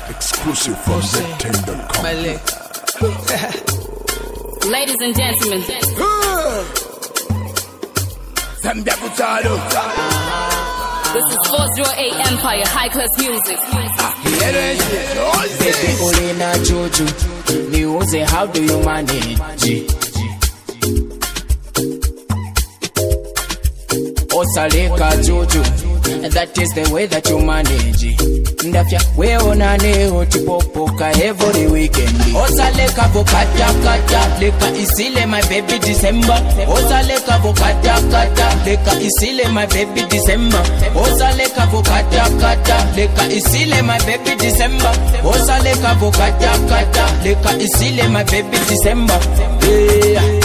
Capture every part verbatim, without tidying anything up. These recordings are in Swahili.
Exclusive from Z ten dot com. Ladies and gentlemen. This is four oh eight Empire, high class music. Baby, Olena Jojo, music, how do you manage? Osaleka Jojo, that is the way that you manage. Ndafya weona neo tipopoka every weekend. Osaleka vokata kata, leka isile my baby December. Osaleka vokata kata, leka isile my baby December. Osaleka vokata kata, leka isile my baby December. Osaleka vokata kata, leka isile my baby December. Yeah.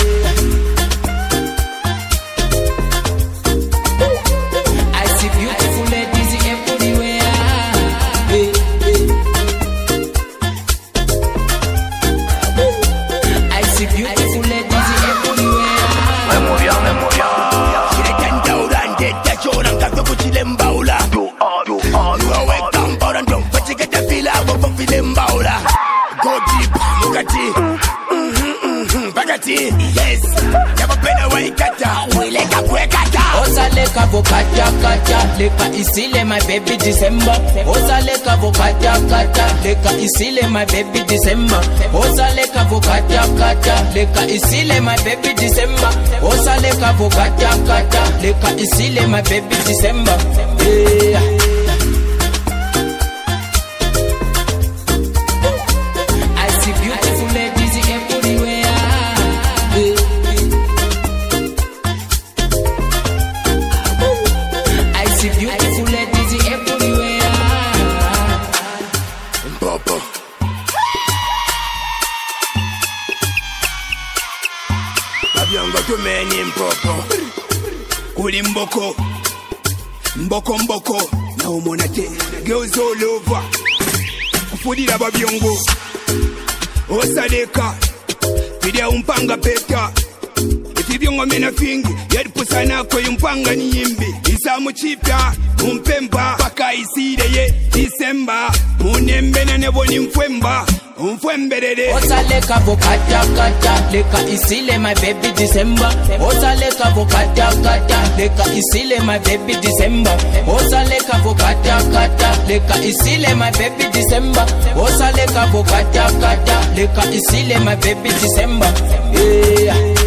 Yes, never been away, kata. We like a quick kata. Osaleka vokata kata, leka isile my baby December. Osaleka vokata kata, leka isile my baby December. Osaleka vokata kata, leka isile my baby December. Osaleka vokata kata, leka isile my baby December. Yeah. Tumeni mpopo Kuli mboko Mboko mboko Na umonate Girls all over Kufudira babyongo Osaleka Pidia umpanga peta Ifibyongo mena fingi Yedi pusana kwe umpanga ni yimbi Isa mchipya Umpemba Paka iside ye Disemba Munembe na nebo ni mfwemba Osaleka vokata kata, leka isile my baby December. Osaleka vokata kata, leka isile my baby December. Osaleka vokata kata, leka isile my baby December. Osaleka vokata kata, leka isile my baby December. Yeah.